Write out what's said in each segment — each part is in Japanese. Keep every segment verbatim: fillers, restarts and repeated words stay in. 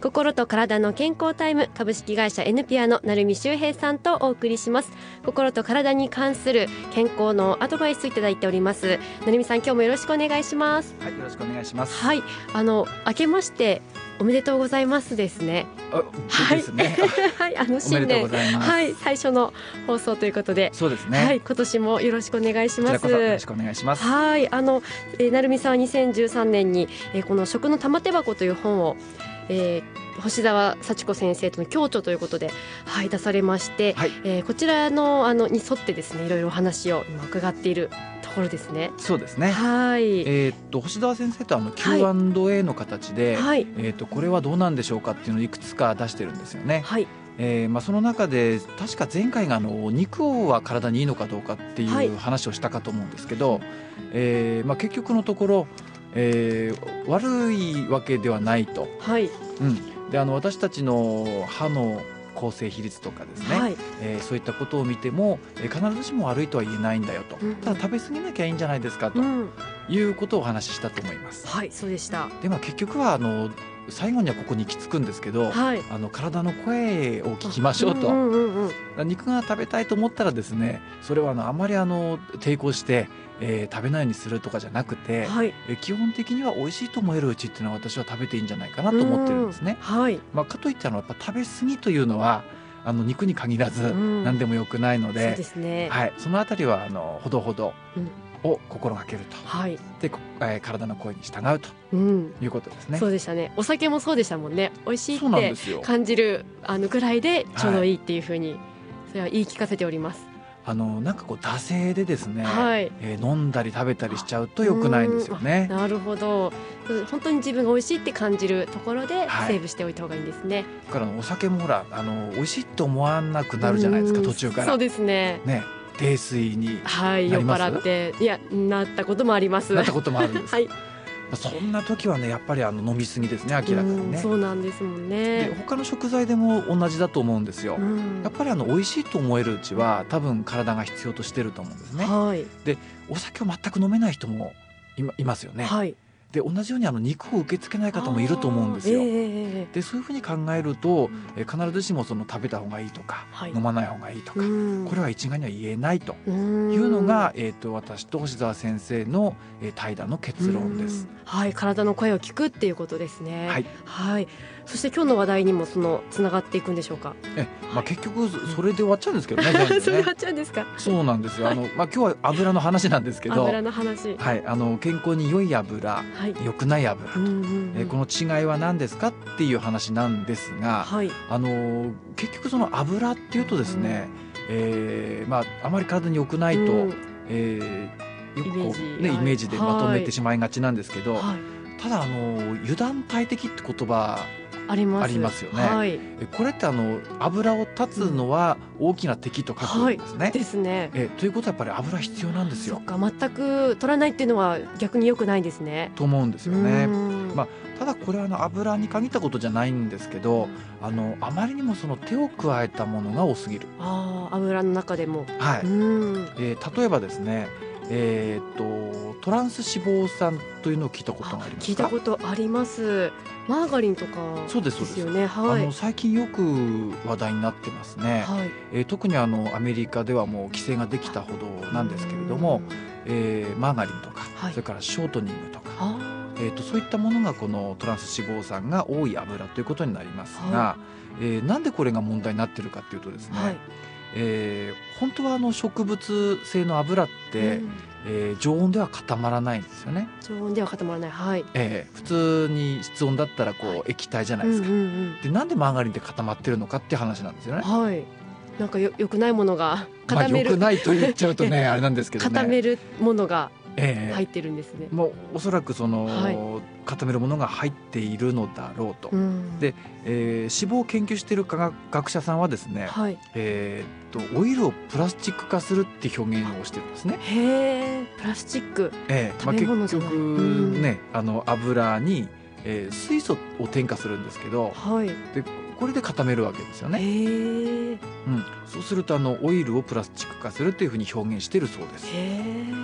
心と体の健康タイム、株式会社 エヌピアの成海修平さんとお送りします。心と体に関する健康のアドバイスいただいております。成海さん、今日もよろしくお願いします。 はい、よろしくお願いします。 はい、あの明けましておめでとうございますですね。 あ、そうですね。 はい、あの新年、はい、最初の放送ということで、 そうですね。 はい、今年もよろしくお願いします。 こちらこそよろしくお願いします。 はい、あの、えー、成海さんはにせんじゅうさんねんに、えー、この食の玉手箱という本を、えー、星沢幸子先生との共著ということで、はい、出されまして、はい、えー、こちらのあのに沿ってですね、いろいろお話を今伺っているところですね。 そうですね。 はい、 えー、っと星沢先生とあの キューアンドエー の形で、はい、えー、っとこれはどうなんでしょうかっていうのをいくつか出してるんですよね。はい、えーまあ、その中で確か前回があの肉は体にいいのかどうかっていう話をしたかと思うんですけど、はい、えーまあ、結局のところ、えー、悪いわけではないと、はい、うん、であの私たちの歯の構成比率とかですね、はい、えー、そういったことを見ても、えー、必ずしも悪いとは言えないんだよと、うん、ただ食べ過ぎなきゃいいんじゃないですかと、うん、いうことをお話ししたと思います。 はい、そうでした。 で、まあ、結局はあの最後にはここに行き着くんですけど、はい、あの体の声を聞きましょうと、うんうんうん、肉が食べたいと思ったらですね、それはあのあまりあの抵抗して、えー、食べないようにするとかじゃなくて、はい、えー、基本的には美味しいと思えるうちっていうのは私は食べていいんじゃないかなと思ってるんですね。はい、まあ、かといってあのやっぱ食べ過ぎというのはあの肉に限らず何でもよくないので、うん、そうですね、はい、そのあたりはあのほどほどを心がけると、はい、で、えー、体の声に従うということですね。 うん、そうでしたね。お酒もそうでしたもんね。美味しいって感じるあのぐらいでちょうどいいっていうふうに、はい、それは言い聞かせております。 あのなんかこう惰性でですね、はい、えー、飲んだり食べたりしちゃうと良くないんですよね。 なるほど。本当に自分が美味しいって感じるところでセーブしておいた方がいいんですね。はい、 だからお酒もほらあの美味しいと思わなくなるじゃないですか、途中から。 そうですね。 ね、泥酔になります。 はい、酔っ払っていやなったこともあります。 なったこともあるんです。はい、そんな時はねやっぱりあの飲み過ぎですね、明らかにね。 そうなんですもんね。 で他の食材でも同じだと思うんですよ。やっぱりあの美味しいと思えるうちは多分体が必要としてると思うんですね。はい、でお酒を全く飲めない人も い, いますよね。はい、で同じようにあの肉を受け付けない方もいると思うんですよ。えー、でそういうふうに考えると、え必ずしもその食べた方がいいとか、はい、飲まない方がいいとか、これは一概には言えないというのが、えー、と私と星沢先生の、えー、対談の結論です。 はい、体の声を聞くっていうことですね。はい、はい、そして今日の話題にもそのつながっていくんでしょうか。 え、まあ、結局それで終わっちゃうんですけどね。 それで終わっちゃうんですか。 そうなんですよ。あの、まあ、今日は油の話なんですけど、 油の話、 はい、あの健康に良い油、はい、良くない油と、うんうんうん、えこの違いは何ですかっていう話なんですが、はい、あの結局その油っていうとですね、うん、えーまあ、あまり体に良くないと、うん、えーよくこう、ね、イメージ、ね、イメージでまとめてしまいがちなんですけど、はい、ただあの油断大敵って言葉あります、ありますよね。はい、これってあの油を断つのは大きな敵と書くんですね。はい、 ですね。 えということはやっぱり油必要なんですよ。 そっか、全く取らないっていうのは逆に良くないですね。 と思うんですよね。まあ、ただこれはあの油に限ったことじゃないんですけど、あのあまりにもその手を加えたものが多すぎる。 あ、油の中でも。 はい、うん、えー、例えばですね、えー、とトランス脂肪酸というのを聞いたことがありますか？ 聞いたことあります。マーガリンとかですよね。はい、 あの最近よく話題になってますね。はい、えー、特にあのアメリカではもう規制ができたほどなんですけれども、えー、マーガリンとか、はい、それからショートニングとか、えー、とそういったものがこのトランス脂肪酸が多い油ということになりますが、はい、えー、なんでこれが問題になっているかというとですね、はい、えー、本当はあの植物性の油って、うん、えー、常温では固まらないんですよね。 常温では固まらない、はい、 えー、普通に室温だったらこう、はい、液体じゃないですか。うんうんうん、でなんでマーガリンって固まってるのかっていう話なんですよね。 はい、なんかよ、よくないものが固める、 まあ、よくないと言っちゃうとねあれなんですけどね、 固めるものが入ってるんですね。 えー、もうおそらくその、はい、固めるものが入っているのだろうと。うん、で、えー、脂肪を研究している科学学者さんはですね、はい、えー、っとオイルをプラスチック化するって表現をしてるんですね。 へー、プラスチック、 えーまあ、結局ね、うん、あの油に、えー、水素を添加するんですけど、はい、でこれで固めるわけですよね。へー、うん、そうするとあのオイルをプラスチック化するっていうふうに表現してるそうです。 へー、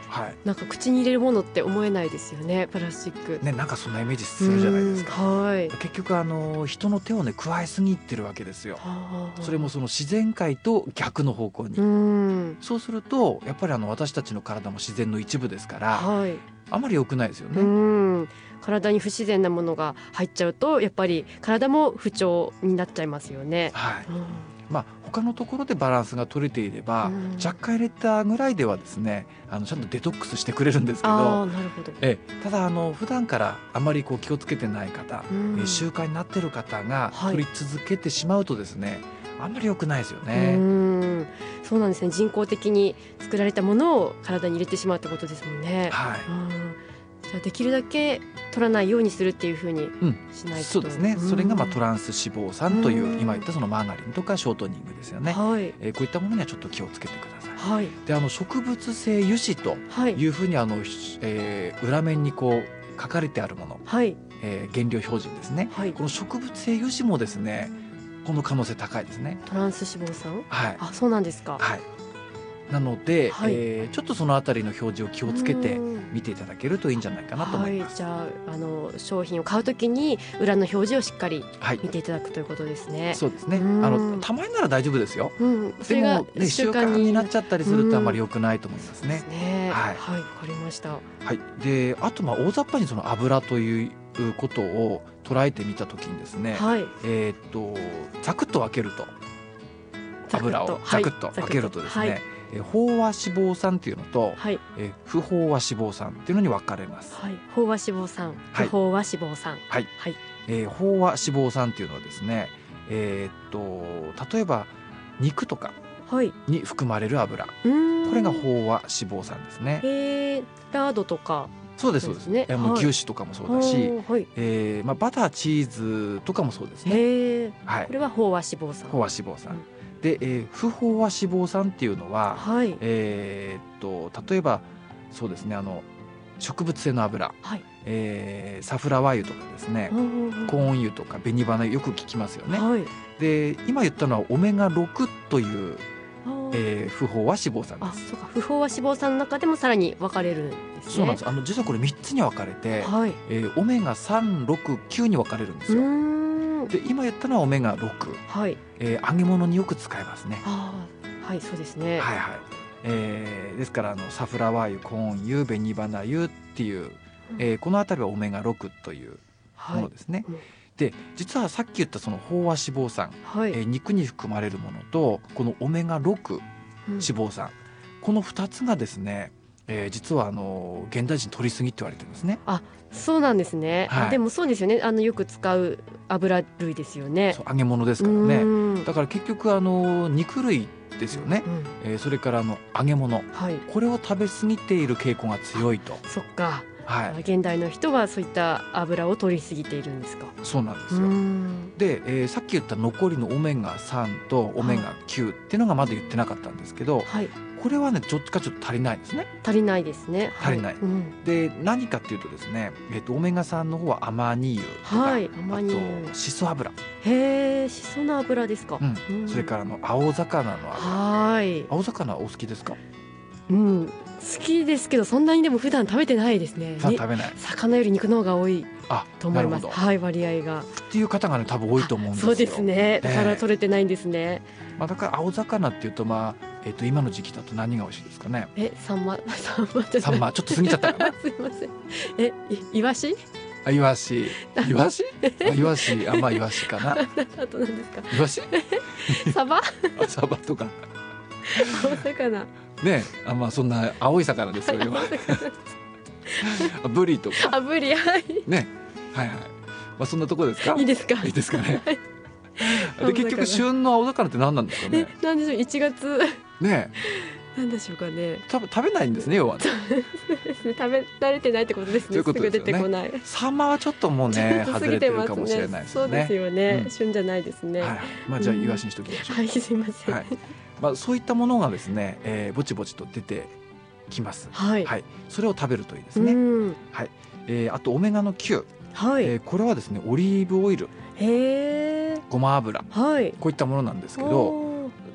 はい、 なんか口に入れるものって思えないですよね、プラスチック、 ね、なんかそんなイメージするじゃないですか。 はい、 結局あの人の手をね加えすぎてるわけですよ。それもその自然界と逆の方向に。うんそうするとやっぱりあの私たちの体も自然の一部ですから、はい、あまり良くないですよね。うん体に不自然なものが入っちゃうとやっぱり体も不調になっちゃいますよね。 はい、うんまあ、他のところでバランスが取れていれば、うん、若干入れたぐらいではですねあのちゃんとデトックスしてくれるんですけど、 あなるほどえただあの普段からあまりこう気をつけてない方、うん、え習慣になっている方が取り続けてしまうとですね、はい、あんまり良くないですよね。 うんそうなんですね。人工的に作られたものを体に入れてしまうってことですもんね。 はい、 うんじゃあできるだけ取らないようにするっていうふうにしないと、うん、 そうですね、うん、それがまあトランス脂肪酸という、うん、今言ったそのマーガリンとかショートニングですよね、はいえー、こういったものにはちょっと気をつけてください、はい、であの植物性油脂というふうにあの、えー、裏面にこう書かれてあるもの、はいえー、原料表示ですね、はい、この植物性油脂もですねこの可能性高いですね。 トランス脂肪酸、 はい、 あそうなんですか。 はいなので、はいえー、ちょっとそのあたりの表示を気をつけて見ていただけるといいんじゃないかなと思います。 はい、じゃあ、あの商品を買うときに裏の表示をしっかり見ていただくということですね。 はい、そうですね。あのたまになら大丈夫ですよ。うん、それがでも、ね、習慣になっちゃったりするとあまり良くないと思いますね。 そうですね。はい、はい、わかりました。 はい。で、あとまあ大雑把にその油ということを捉えてみたときにですね、はい、えー、っとザクッと分けると油をザクッと分けるとですね。はいえ飽和脂肪酸っていうのと、はいえ不飽和脂肪酸っていうのに分かれます。 はい、飽和脂肪酸、不飽和脂肪酸。 はい。はいえー、飽和脂肪酸っていうのはですね、えー、っと例えば肉とかに含まれる油、はい、これが飽和脂肪酸ですね。 へーラードとか。 そうですそうですね。もう牛脂とかもそうだし、はいえーまあ、バターチーズとかもそうですね。 へはい、これは飽和脂肪酸。 飽和脂肪酸。うんで、えー、不飽和脂肪酸っていうのは、はいえー、っと例えばそうですねあの植物性の油、はいえー、サフラワ油とかですね、コーン油とか紅花油よく聞きますよね。はい、で今言ったのはオメガろくという、えー、不飽和脂肪酸です。 あそうか不飽和脂肪酸の中でもさらに分かれるんですね。 そうなんです。あの実はこれみっつに分かれて、はいえー、オメガさん、ろく、きゅうに分かれるんですよ。で今言ったのはオメガろく、はいえー、揚げ物によく使えますね。 あはいそうですね。 はいはいえー、ですからあのサフラワ油、コーン油、紅花油っていう、うんえー、このあたりはオメガろくというものですね。はいうん、で実はさっき言ったその飽和脂肪酸、はいえー、肉に含まれるものとこのオメガろく脂肪酸、うん、このふたつがですね、えー、実はあの現代人取りすぎって言われてるんですね。 あそうなんですね、はい、でもそうですよねあのよく使う油類ですよね。 そう揚げ物ですからね。だから結局あの肉類ですよね、うんえー、それからあの揚げ物、はい、これを食べ過ぎている傾向が強いと。 そっか、はい、現代の人はそういった油を取りすぎているんですか。 そうなんですよ。で、えー、さっき言った残りのオメガさんとオメガきゅうっていうのがまだ言ってなかったんですけど、はい、これはねどっちかちょっと足りないですね。 足りないですね。 足りない、はいうん、で何かっていうとですね、えー、とオメガさんの方はアマニ油とか、はい、アマニ油あとシソ油。 へえシソの油ですか。 うん、それからあの青魚の油。はい青魚お好きですか。 うん好きですけどそんなにでも普段食べてないですね。 普段食べない。 魚より肉の方が多いと思います。はい割合がっていう方がね多分多いと思うんですよ。 そうですね。だから取れてないんですね。 えーまあ、だから青魚っていうとまあえっ、ー、と今の時期だと何が美味しいですかね。 えサンマサンマじゃないサンマちょっと過ぎちゃったかな。 すいません。えイワシ。 あイワシイワシあイワシあまあイワシかな。 あと何ですか。 イワシサバサバとか青魚ねあまあそんな青い魚ですよ。ブリとかあブリはいねはいはいまあそんなところですか。 いいですかいいですかね。で結局旬の青魚って何なんですかね。 えなんでしょういちがつねなんでしょうかね。 多分食べないんですね要はね。 食べ慣れてないってことですね。すぐ出てこない。 サンマはちょっともうね外れてるかもしれないですね。 そうですよね、うん、旬じゃないですね。はい、 まあじゃあイワシにしときましょう。 はいすいません。はいまあそういったものがですね、えー、ぼちぼちと出てきます。はい、はい、それを食べるといいですね。はい、えー、あとオメガのきゅう、はいえー、これはですねオリーブオイル、へーごま油、はい、こういったものなんですけど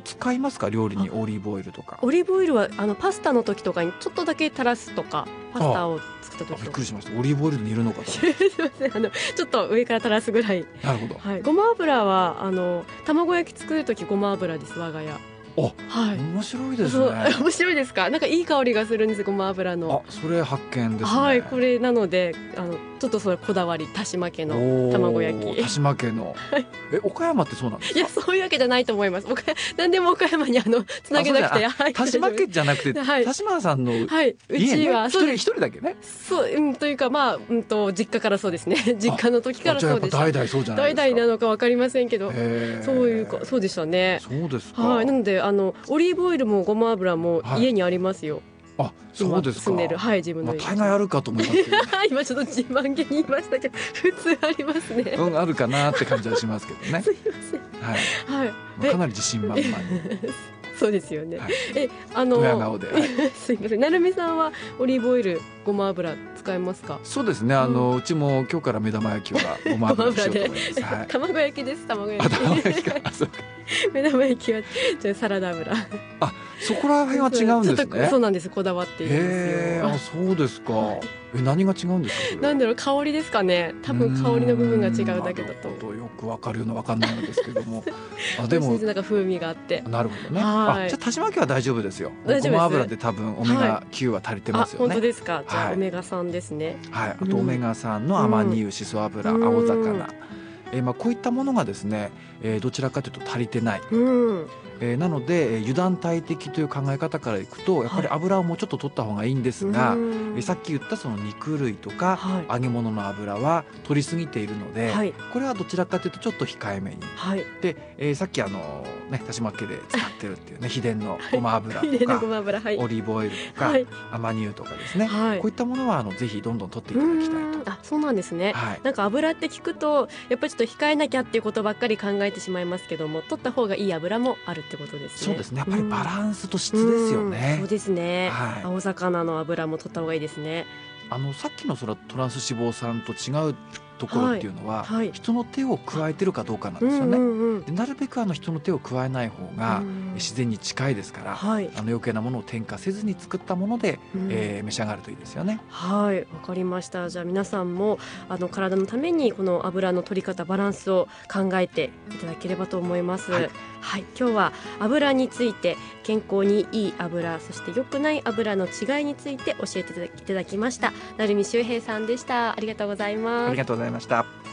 使いますか、料理にオリーブオイルとか。 オリーブオイルはあのパスタの時とかにちょっとだけ垂らすとか、パスタを作った時とか。 びっくりしました。オリーブオイルで煮るのかと。 すいません、あのちょっと上から垂らすぐらい。 なるほど。 はい、ごま油はあの卵焼き作る時ごま油です、我が家。 あ、はい、面白いですね。 面白いですか。なんかいい香りがするんです、ごま油の。 あ、それ発見ですね。 はい、これなのであのちょっとそれこだわり、田島家の卵焼き。 田島家の、はい、え岡山ってそうなんですか。 いや、そういうわけじゃないと思います。岡何でも岡山にあのつなげなくて、はい、 田島家じゃなくて、はい、田島さんの家に、 はい、うちは一人一人だけね。 そう、うん、というかまあ、うんと実家からそうですね。実家の時からそうでした。 代々そうじゃないですか。 代々なのかわかりませんけど、そういうかそうでしたね。 そうですか。 はい、なのであのオリーブオイルもごま油も家にありますよ。 はい、あ、そうですか。 住んでる、はい、自分の、 まあ、大概あるかと思いますけど、ね、 今ちょっと自慢げに言いましたけど、普通ありますね。 うん、あるかなって感じはしますけどね。 すいません。はい、 はい、かなり自信満々に。 そうですよね。 はい、 え、あの、 親顔で。はい、 すいません。なるみさんはオリーブオイル、ごま油使いますか。 そうですね。あの、うん、うちも今日から目玉焼きはごま油にしようと思います。 はい、卵焼きです。卵焼き。 卵焼きか。あ、そうか。 目玉焼きはじゃサラダ油。 あ、そこら辺は違うんですね。 そうなんです。こだわっているんですよ。 あ、そうですか。はい、え、何が違うんですか。 なんだろう、香りですかね。多分香りの部分が違うだけだと。 よくわかるようなわかんないのですけども。あ、でもなんか風味があって。 なるほどね。あ、じゃあ田島家は大丈夫ですよ。ごま油で多分オメガきゅうは足りてますよね。 本当ですか。じゃあオメガさんですね。 はい。あとオメガさんのアマニ油、シソ油、青魚。えー、まあこういったものがですね、えー、どちらかというと足りてない、うんえー、なので油断大敵という考え方からいくとやっぱり油をもうちょっと取った方がいいんですが、はい、えー、さっき言ったその肉類とか、はい、揚げ物の油は取りすぎているので、はい、これはどちらかというとちょっと控えめに、はい、で、えー、さっきあのね田島家で使ってるっていうね秘伝のごま油とか、はい、オリーブオイルとか、はい、アマニ油とかですね、はい、こういったものはあのぜひどんどん取っていただきたいと。 あ、そうなんですね、はい、なんか油って聞くとやっぱりちょっと控えなきゃっていうことばっかり考えてしまいますけども、取った方がいい油もあるってことですね。 そうですね。やっぱりバランスと質ですよね。 そうですね、はい、青魚の油も取った方がいいですね。 あのさっきのそのトランス脂肪酸と違うところっていうのは、はいはい、人の手を加えてるかどうかなんですよね、うんうんうん、でなるべくあの人の手を加えない方が自然に近いですから、はい、あの余計なものを添加せずに作ったもので、うん、えー、召し上がるといいですよね。 はい、わかりました。じゃあ皆さんもあの体のためにこの油の取り方バランスを考えていただければと思います。はい、はい、今日は油について、健康にいい油、そして良くない油の違いについて教えていただきました。成海秀平さんでした。ありがとうございます。 ありがとうございました。